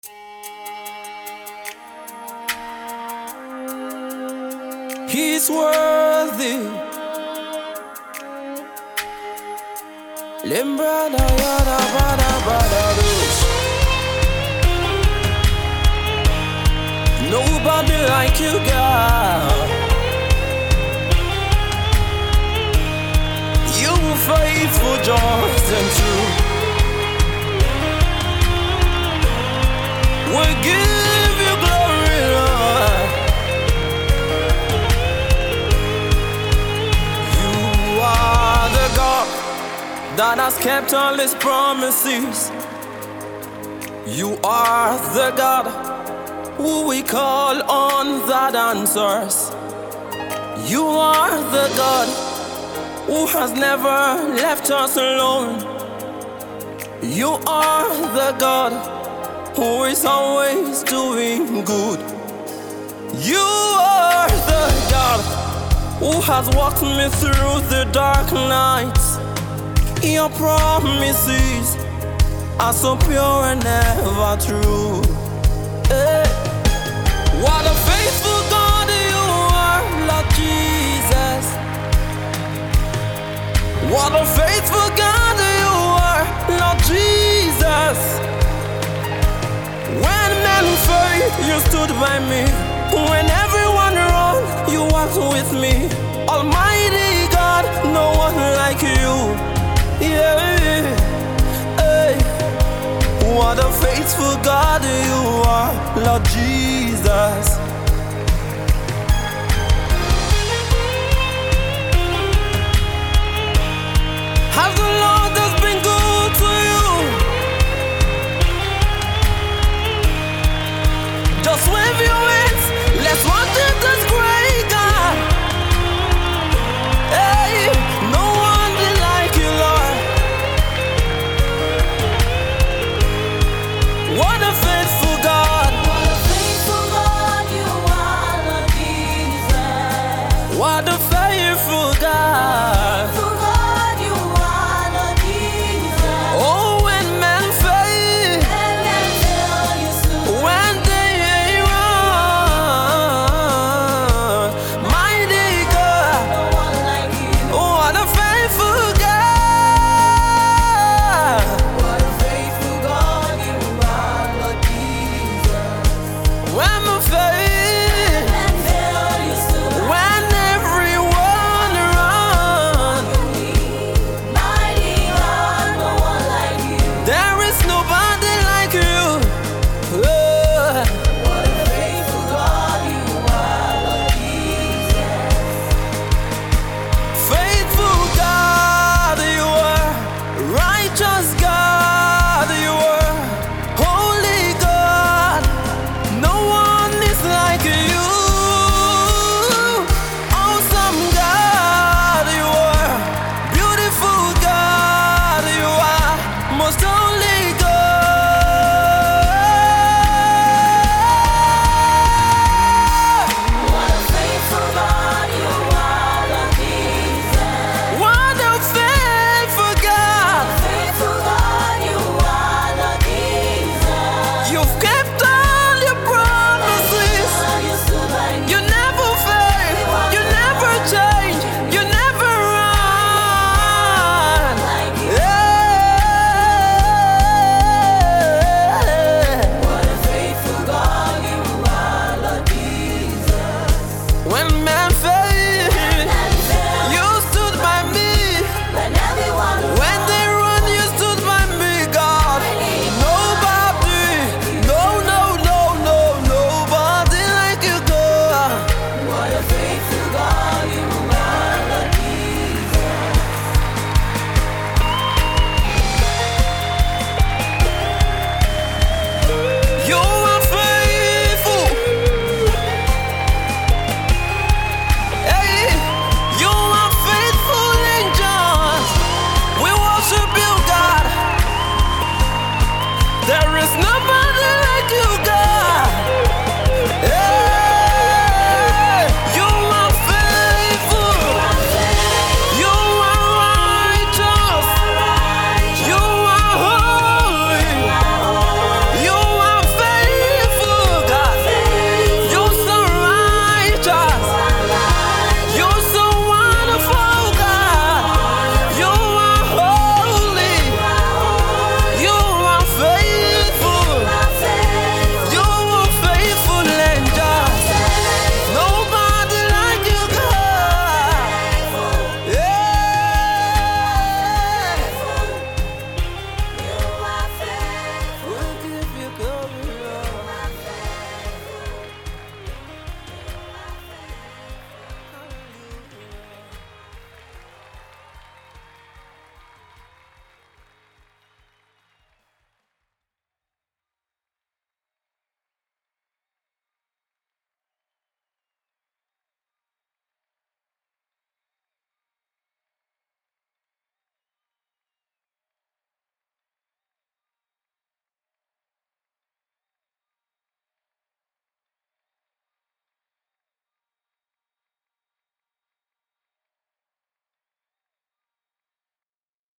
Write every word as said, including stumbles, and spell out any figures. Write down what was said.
He's worthy. Limbrada yada bada bada dos. Nobody like you, God. You faithful, just and true. We give you glory, Lord. You are the God that has kept all His promises. You are the God who we call on that answers. You are the God who has never left us alone. You are the God who is always doing good. You are the God who has walked me through the dark nights. Your promises are so pure and ever true. Hey. What a faithful God you are, Lord Jesus. What a faithful God you are, Lord Jesus. When men failed, you stood by me. When everyone ran, you walked with me. Almighty God, no one like you. Yeah. Hey. What a faithful God you are, Lord Jesus. Has the Lord has been good to you? Just wave your hands, let's worship this great God. Hey, no one did like you, Lord. What a faithful